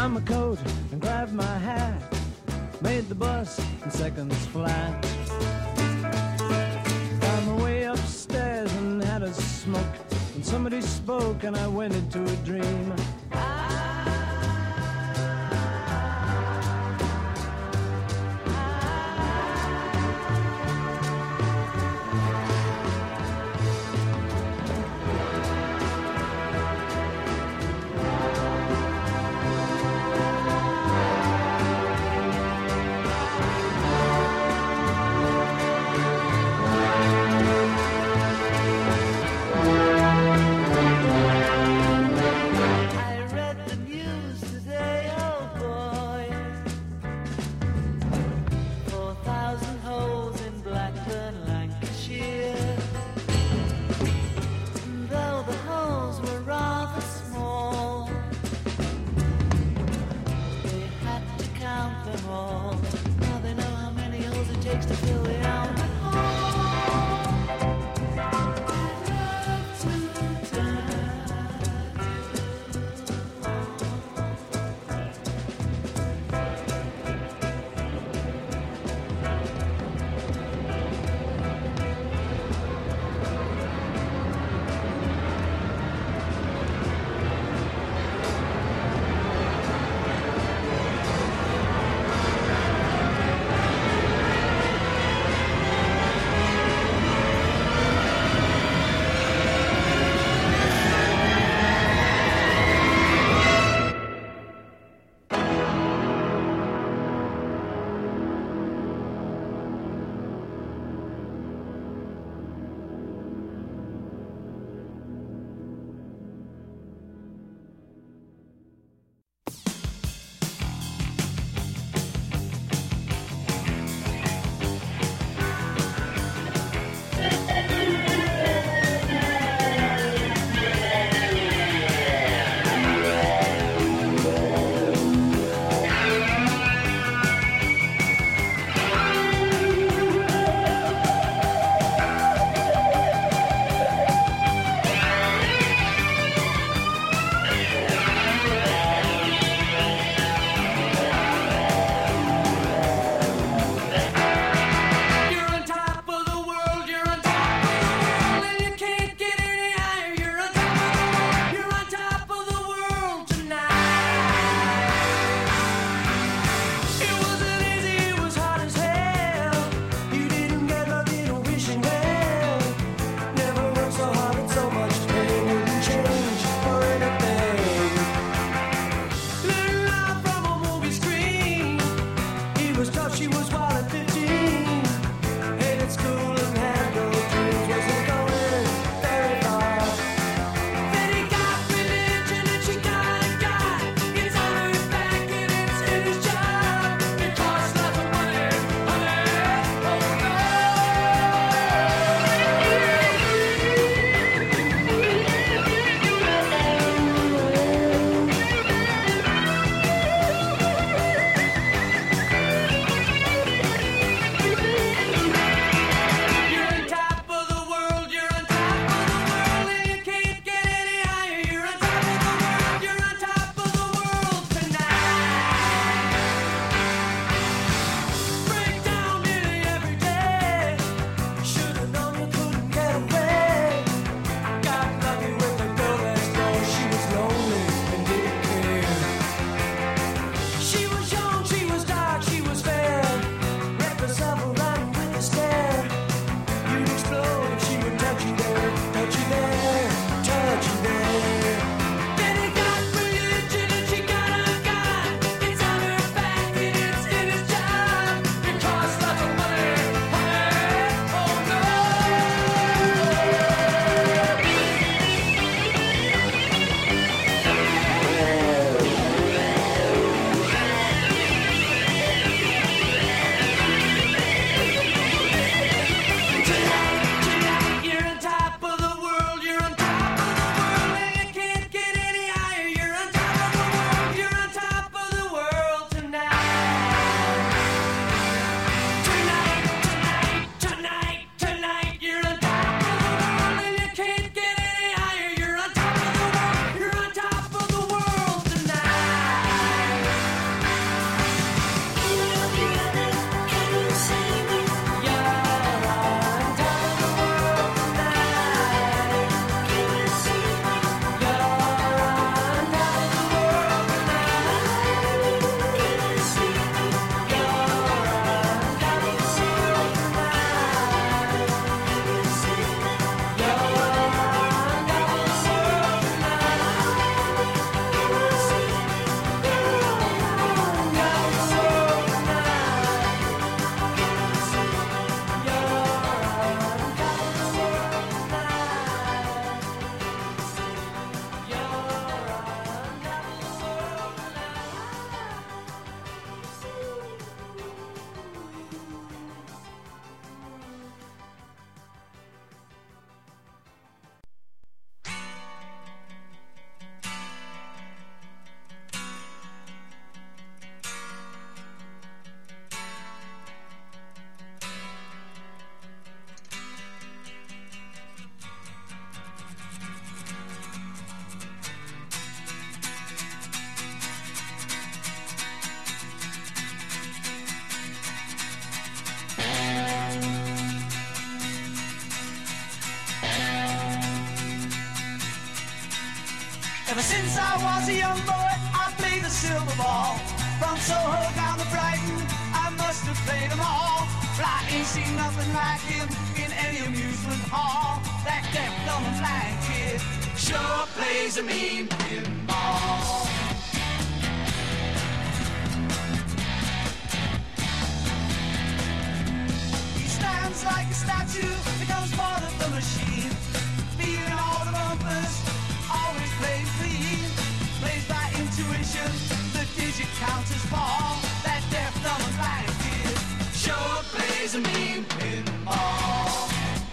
on my coat and grabbed my hat, made the bus in seconds flat. Found my way upstairs and had a smoke, and somebody spoke and I went into a dream. I Ever since I was a young boy, I played the silver ball. From Soho down to Brighton, I must have played them all. But I ain't seen nothing like him in any amusement hall. That deaf, dumb, and blind kid sure plays a mean pinball. He stands like a statue, becomes part of the machine. Feeling all the bumpers, always plays clean. Plays by intuition, the digit counters fall. That deaf, dumb, and blind kid sure plays a mean pinball.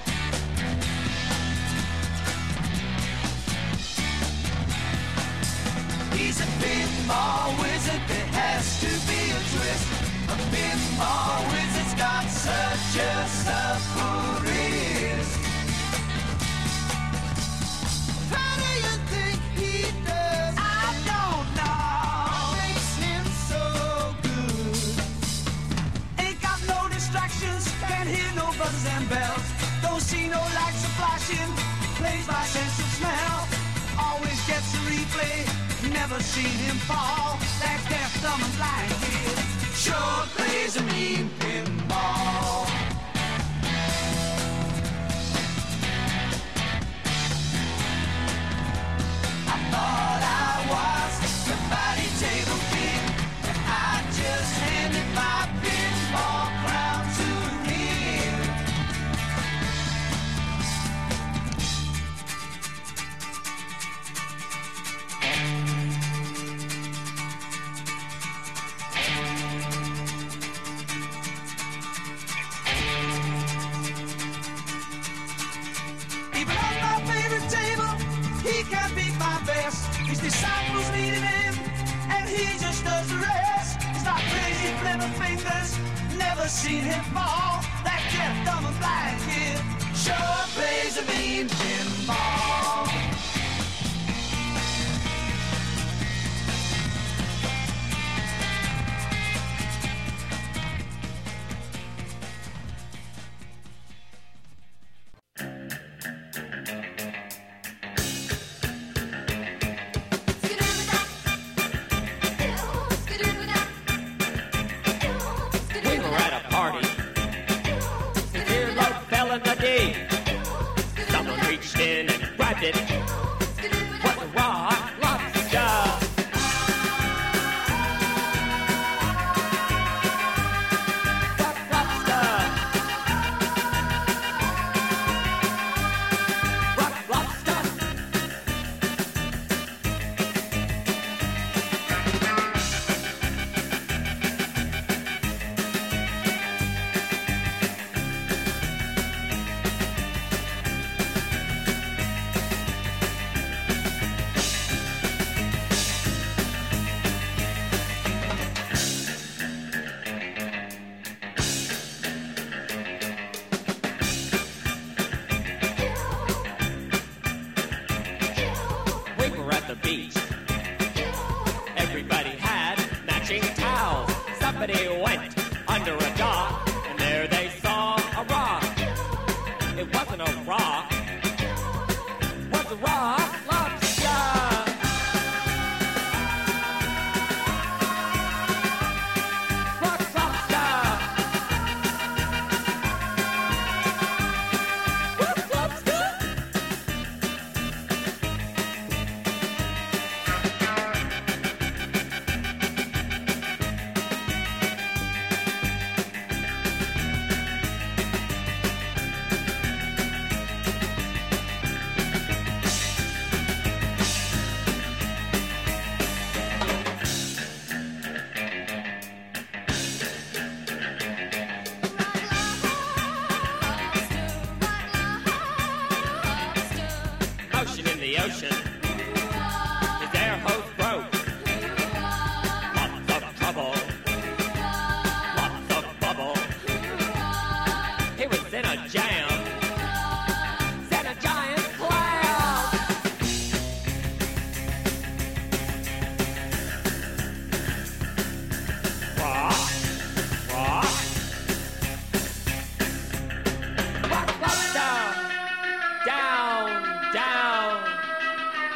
He's a pinball wizard, there has to be a twist. A pinball wizard's got such a supple wrist. How do you think he does? I don't know. What makes him so good? Ain't got no distractions, can't hear no buzzes and bells. Don't see no lights are flashing, plays by sense of smell. Always gets a replay, never seen him fall. That deaf, dumb, and blind kid sure plays a mean pinball. I thought I was the body table king, and I just handed my pinball crown to him. Even on my favorite table, he can't beat my best. His disciples needed him, and he just does the rest. He's not crazy, clever fingers, never seen him fall. That deaf, dumb, and blind kid sure plays a mean pinball. We were at a party. The earlobe fell in the deep. Someone reached in and grabbed it. Was a raw lobster. Rock lobster. Rock lobster. We were at the beach. Everybody had matching towels. Somebody went under a dock, and there they saw a rock. It wasn't a rock. It was a rock lobster. Rock lobster. Rock lobster. Motion in the ocean. His air hose broke. Lots of trouble. Lots of bubble. He was in a jam. Set a giant clam. Rock. Rock. Rock lobster. Down, down.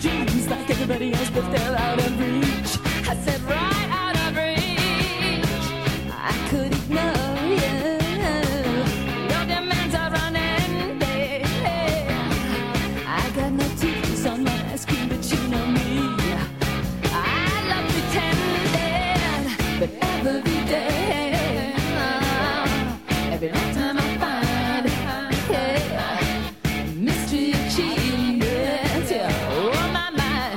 dreams like everybody else, but they're out of reach. I said right out of reach. I could ignore you. Your demands are running dead. I got no teeth on my ice cream, but you know me. I love pretending, but every day, every time I find, mystery achievement, oh my mind,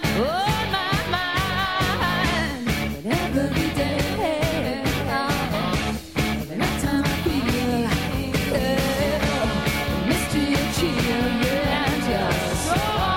but every day, every time I feel, mystery achievement, so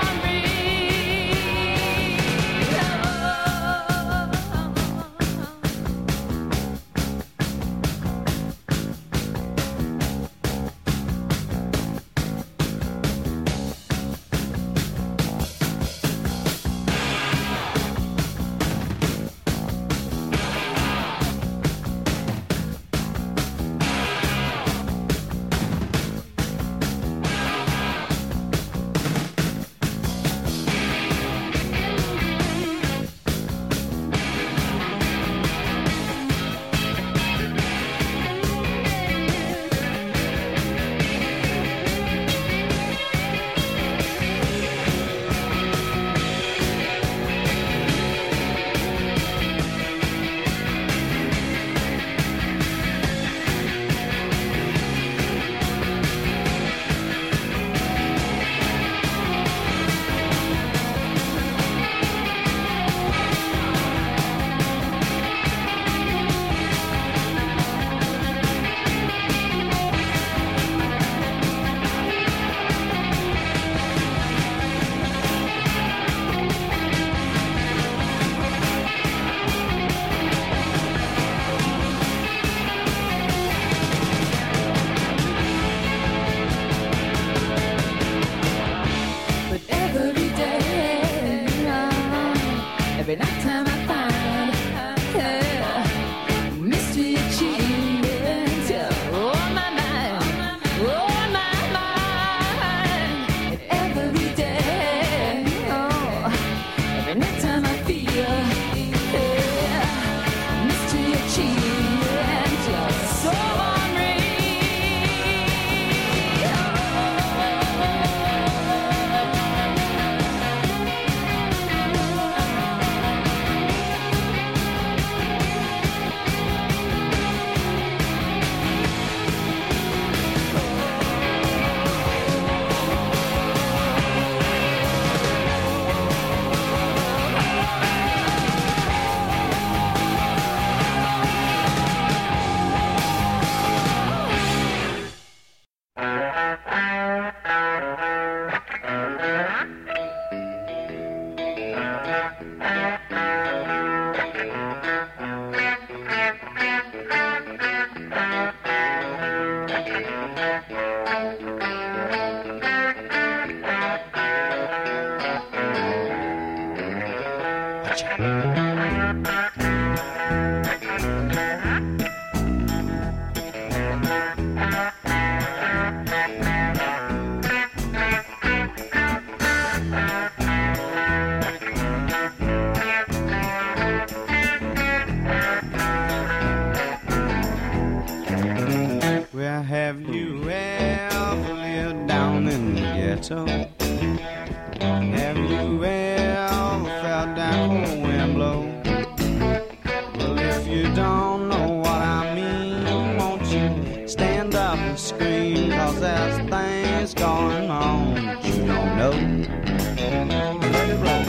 every night time I find mystery achievement, oh my mind, and every day, every night time I feel mystery achievement, so Well, have you ever lived down in the ghetto? Have you ever felt that cold wind blow? Well, if you don't know what I mean, won't you stand up and scream? 'Cause there's things going on that you don't know. Let it blow.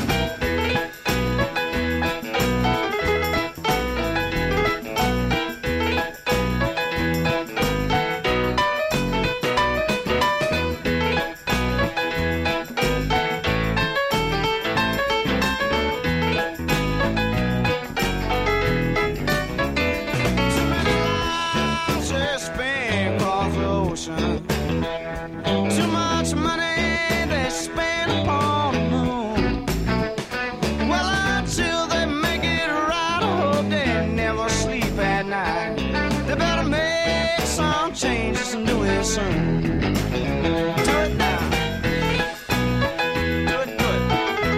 Too much money they spend upon the moon. Well, until they make it right, I hope they never sleep at night. They better make some changes and do it soon. Do it now. Do it good.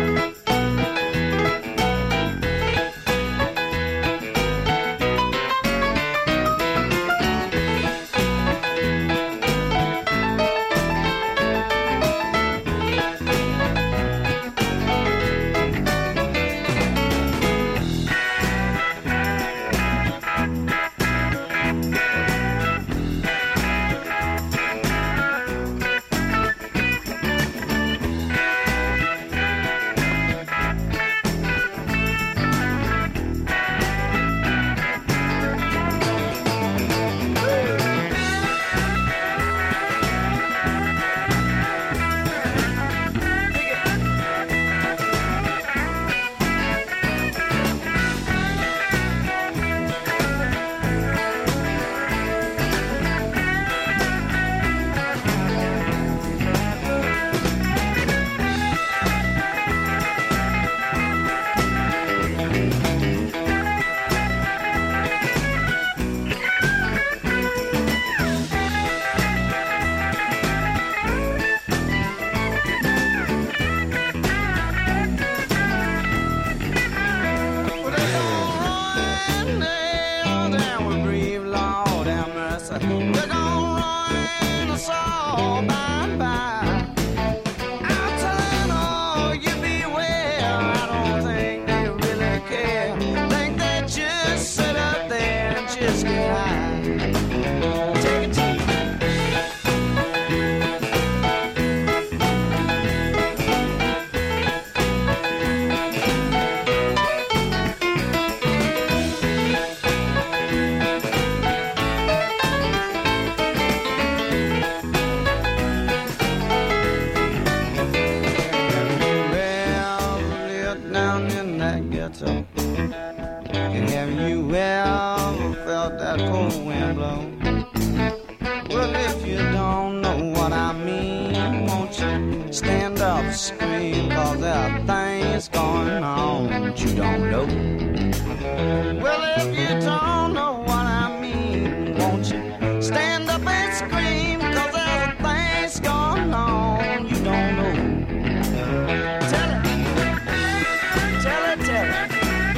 down in that ghetto. And have you ever felt that cold wind blow? Well, if you don't know what I mean, won't you stand up and scream? Cause there are things going on that you don't know. Well, if you don't know what I mean, won't you stand up and scream? Cause there are things going on you don't know. Tell it, tell it, tell it.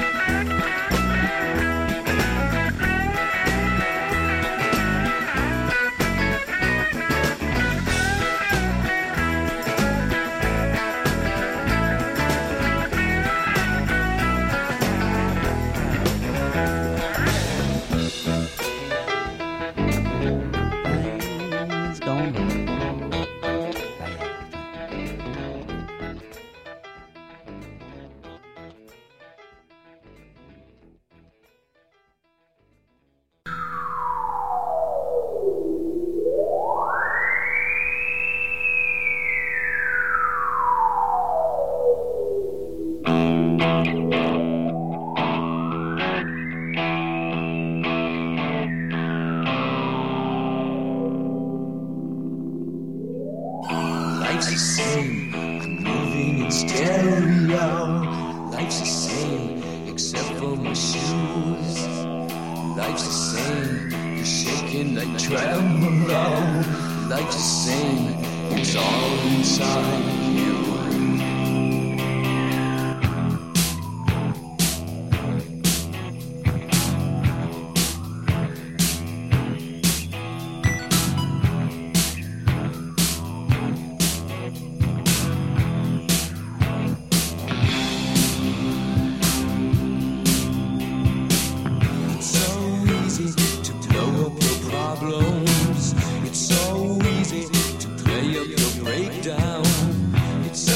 Life's the same, I'm moving in stereo. Life's the same, except for my shoes. Life's the same, you're shaking like tremolo. Life's the same, it's all inside you. It's so easy to play up your breakdown. It's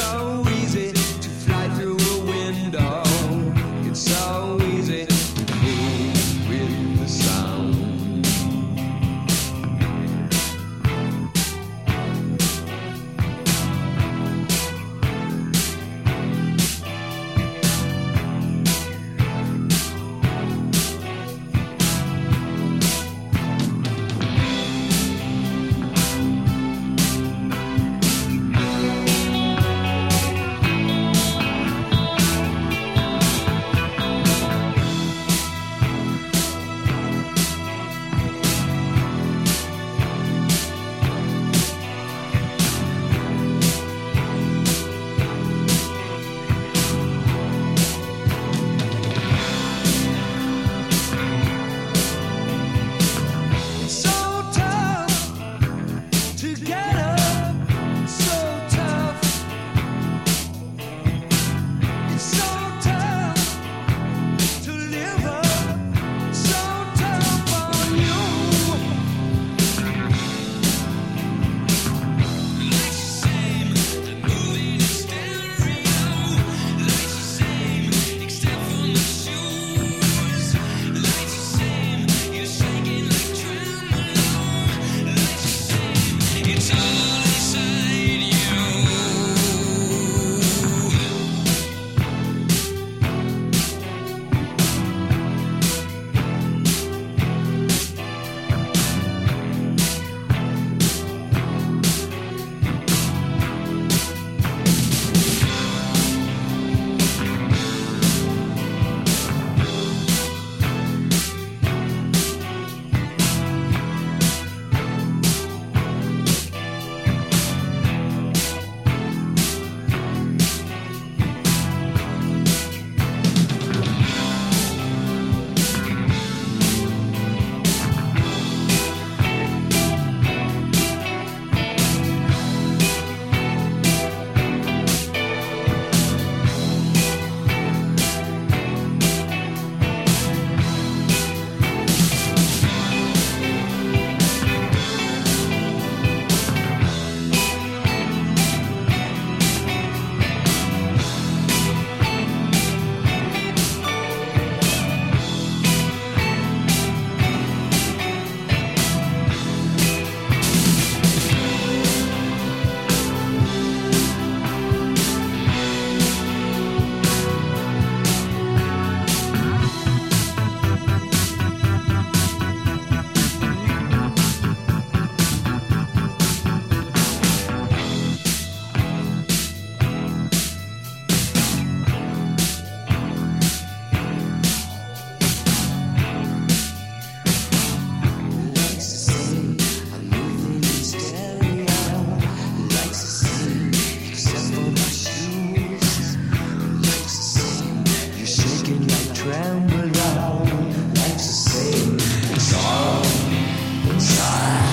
ramble on. Life's the same, it's all inside.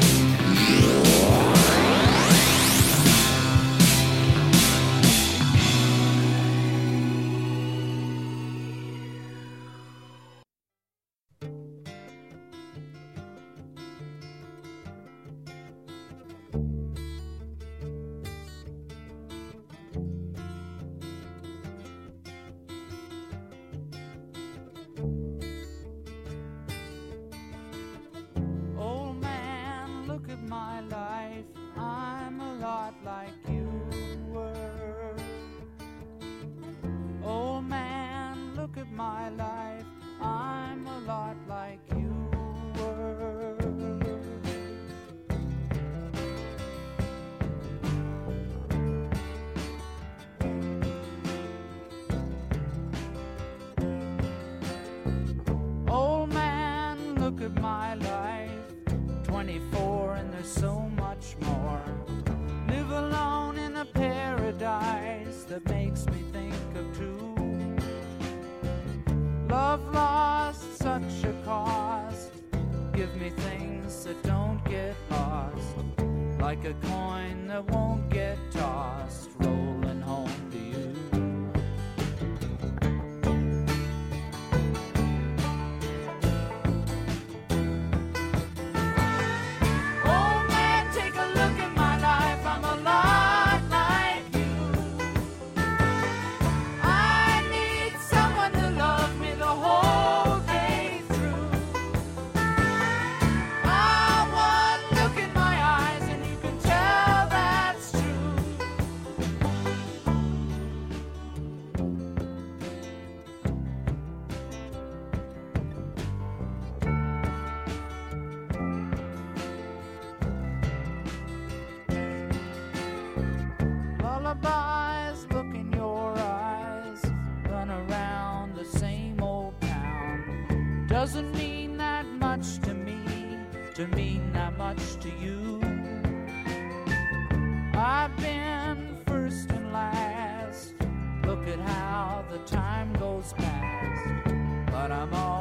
Old man, look at my life. I'm a lot like you were. Old man, look at my life. I'm a lot like you were. Old man, look at my life. 24 and there's so much more. Live alone in a paradise that makes me think of two. Love lost, such a cost. Give me things that don't get lost, like a coin that won't get tossed, rolling home to you. Old man, take a look at my life. I'm a lot like you. I need someone to love me the whole day through. One look in my eyes and you can tell that's true. Lullabies, look in your eyes. Run around the same old town. Doesn't mean that much to me, to mean that much to you. I've been first and last. Look at how the time goes past. But I'm all